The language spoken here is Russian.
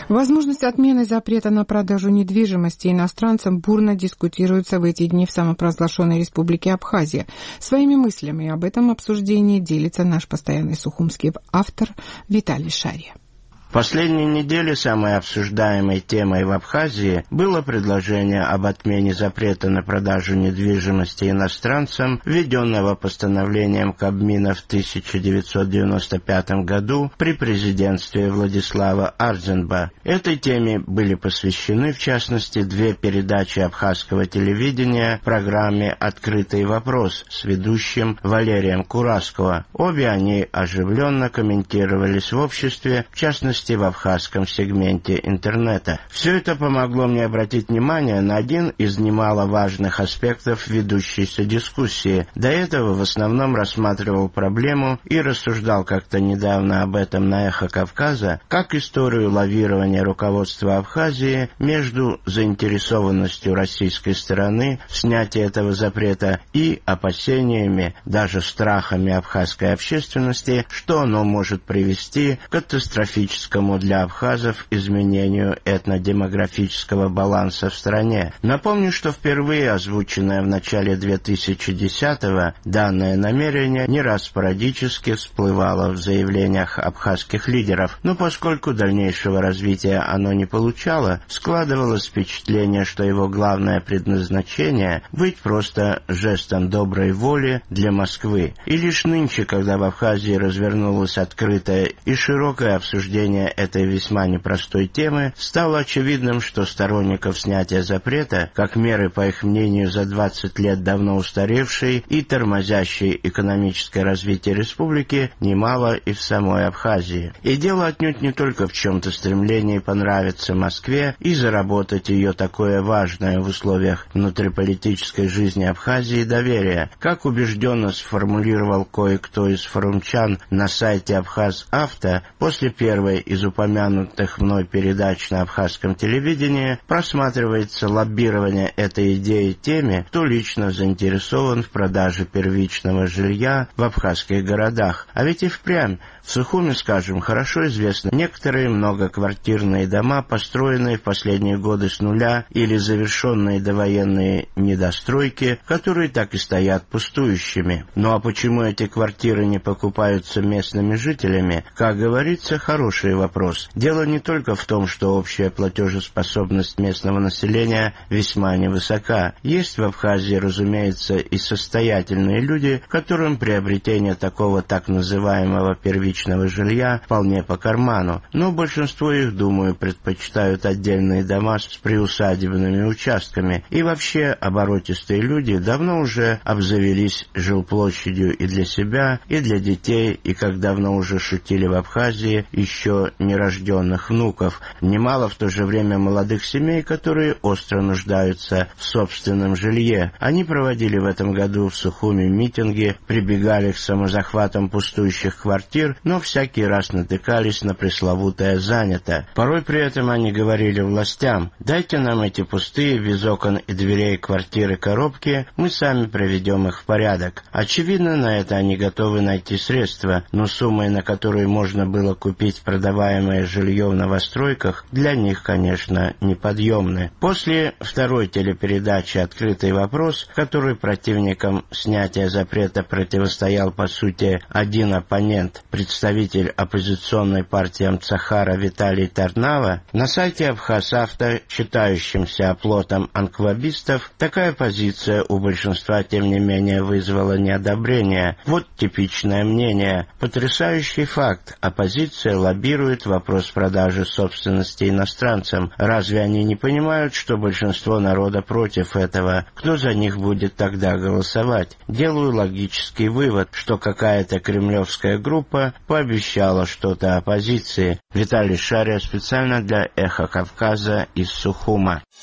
Возможность отмены запрета на продажу недвижимости иностранцам бурно дискутируется в эти дни в самопровозглашенной республике Абхазия. Своими мыслями об этом обсуждении делится наш постоянный сухумский автор Виталий Шария. В последние недели самой обсуждаемой темой в Абхазии было предложение об отмене запрета на продажу недвижимости иностранцам, введенного постановлением Кабмина в 1995 году при президентстве Владислава Ардзенба. Этой теме были посвящены, в частности, 2 передачи абхазского телевидения в программе «Открытый вопрос» с ведущим Валерием Курасково. Обе они оживленно комментировались в обществе, в частности, в абхазском сегменте интернета. Все это помогло мне обратить внимание на один из немаловажных аспектов ведущейся дискуссии. До этого в основном рассматривал проблему и рассуждал как-то недавно об этом на «Эхо Кавказа», как историю лавирования руководства Абхазии между заинтересованностью российской стороны в снятии этого запрета и опасениями, даже страхами абхазской общественности, что оно может привести к катастрофическому для абхазов изменению этнодемографического баланса в стране. Напомню, что впервые озвученное в начале 2010-го данное намерение не раз спорадически всплывало в заявлениях абхазских лидеров, но поскольку дальнейшего развития оно не получало, складывалось впечатление, что его главное предназначение — быть просто жестом доброй воли для Москвы. И лишь нынче, когда в Абхазии развернулось открытое и широкое обсуждение этой весьма непростой темы, стало очевидным, что сторонников снятия запрета, как меры, по их мнению, за 20 лет давно устаревшей и тормозящей экономическое развитие республики, немало и в самой Абхазии. И дело отнюдь не только в чем-то стремлении понравиться Москве и заработать ее такое важное в условиях внутриполитической жизни Абхазии доверие, как убежденно сформулировал кое-кто из форумчан на сайте Абхаз-Авто после первой из упомянутых мной передач на абхазском телевидении, просматривается лоббирование этой идеи теми, кто лично заинтересован в продаже первичного жилья в абхазских городах. А ведь и впрямь в Сухуме, скажем, хорошо известны некоторые многоквартирные дома, построенные в последние годы с нуля или завершенные довоенные недостройки, которые так и стоят пустующими. Ну а почему эти квартиры не покупаются местными жителями, как говорится, хороший вопрос. Дело не только в том, что общая платежеспособность местного населения весьма невысока. Есть в Абхазии, разумеется, и состоятельные люди, которым приобретение такого так называемого первичного жилья вполне по карману, но большинство их, думаю, предпочитают отдельные дома с приусадебными участками, и вообще оборотистые люди давно уже обзавелись жилплощадью и для себя, и для детей, и, как давно уже шутили в Абхазии, еще нерожденных внуков. Немало в то же время молодых семей, которые остро нуждаются в собственном жилье. Они проводили в этом году в Сухуме митинги, прибегали к самозахватам пустующих квартир, но всякий раз натыкались на пресловутое «занято». Порой при этом они говорили властям: «Дайте нам эти пустые, без окон и дверей квартиры-коробки, мы сами приведем их в порядок». Очевидно, на это они готовы найти средства, но суммой, на которую можно было купить продаваемое жилье в новостройках, для них, конечно, неподъемны. После второй телепередачи «Открытый вопрос», в которой противникам снятия запрета противостоял, по сути, один оппонент, представитель оппозиционной партии Амцахара Виталий Тарнава, на сайте Абхаз-Авто, считающимся оплотом анквабистов, такая позиция у большинства, тем не менее, вызвала неодобрение. Вот типичное мнение. Потрясающий факт. Оппозиция лоббирует вопрос продажи собственности иностранцам. Разве они не понимают, что большинство народа против этого? Кто за них будет тогда голосовать? Делаю логический вывод, что какая-то кремлевская группа пообещала что-то оппозиции. Виталий Шария специально для «Эхо Кавказа» из Сухума.